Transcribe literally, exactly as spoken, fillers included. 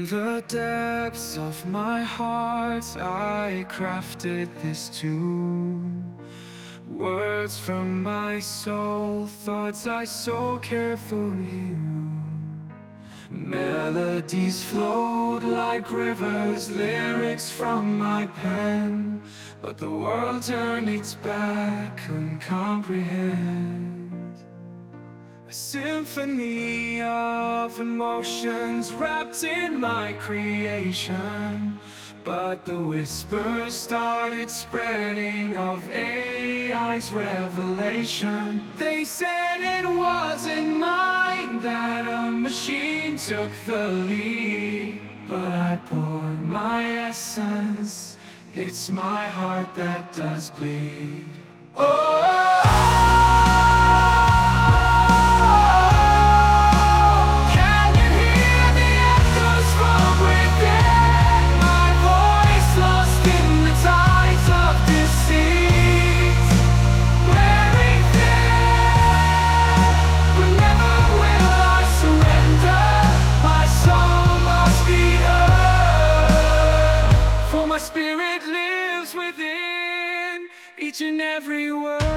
the depths of my heart I crafted this tune. Words from my soul, thoughts I so carefully knew. Melodies flowed like rivers, lyrics from my pen, but the world turned its back, couldn't comprehend. A symphony of emotions wrapped in my creation, but the whispers started spreading of A I's revelation. They said it wasn't mine, that a machine took the lead, but I poured my essence, it's my heart that does bleed. Oh, spirit lives within each and every word.